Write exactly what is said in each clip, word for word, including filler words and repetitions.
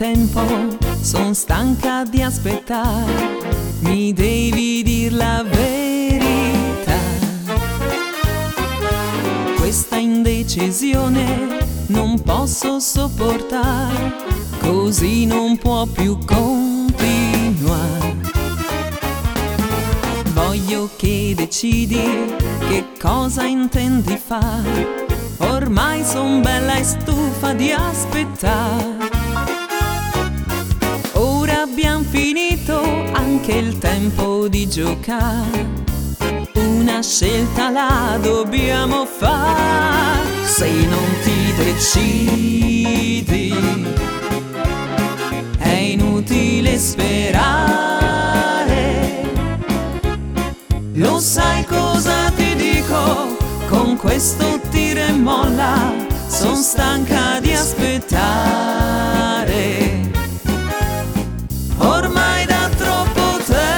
tempo, son stanca di aspettare, mi devi dir la verità. Questa indecisione non posso sopportare, così non può più continuare. Voglio che decidi che cosa intendi fare, ormai son bella e stufa di aspettare. Ora abbiam finito anche il tempo di giocare, una scelta la dobbiamo fare. Se non ti decidi è inutile sperare. Lo sai cosa ti dico? Con questo tira e molla son stanca di aspettare. Ormai da troppo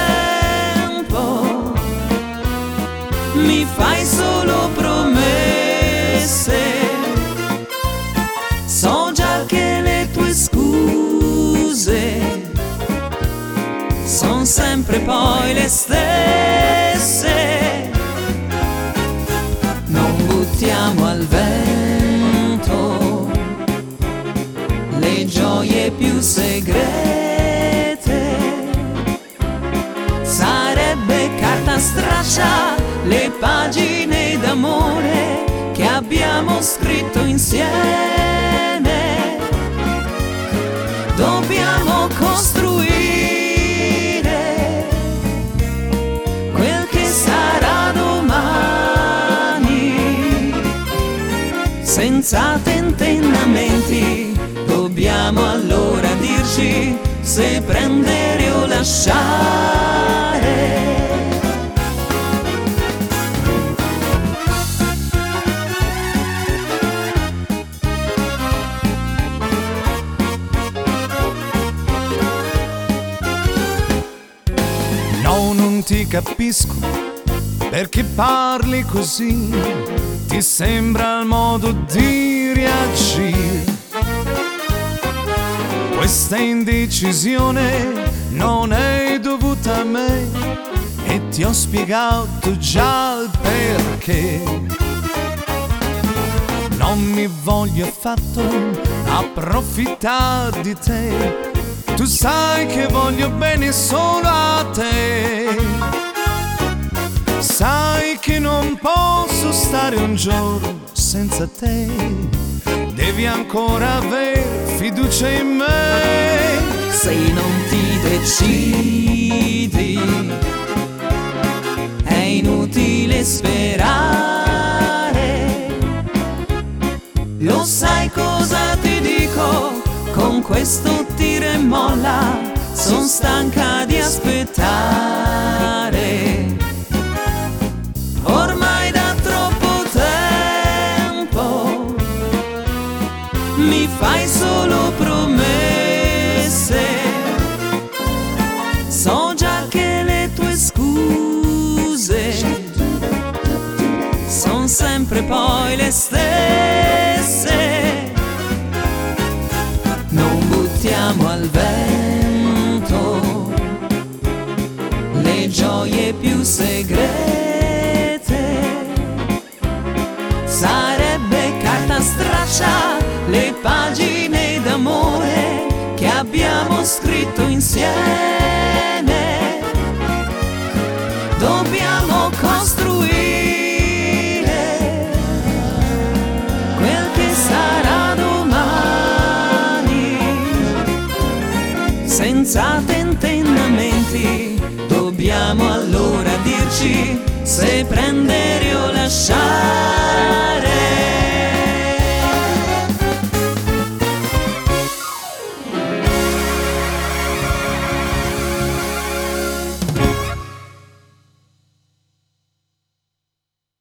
tempo mi fai solo promesse. So già che le tue scuse son sempre poi le stesse. Non buttiamo al vento le gioie più segrete. Sarebbe carta straccia le pagine d'amore che abbiamo scritto insieme. Dobbiamo costruire quel che sarà domani, senza tentennamenti. Dobbiamo allora dirci se prendere o lasciare. No, non ti capisco perché parli così, ti sembra il modo di reagire. Questa indecisione non è dovuta a me e ti ho spiegato già il perché. Non mi voglio affatto approfittare di te, tu sai che voglio bene solo a te. Sai che non posso stare un giorno senza te, devi ancora aver fiducia in me. Se non ti decidi è inutile sperare. Lo sai cosa ti dico? Con questo tira e molla son stanca di aspettare. Ormai da troppo tempo mi fai solo promesse. So già che le tue scuse son sempre poi le stesse. Non buttiamo al vento le gioie più segrete. Sarebbe carta straccia le pagine d'amore che abbiamo scritto insieme. Dobbiamo costruire quel che sarà domani, senza tentennamenti. Dobbiamo allora dirci se prendere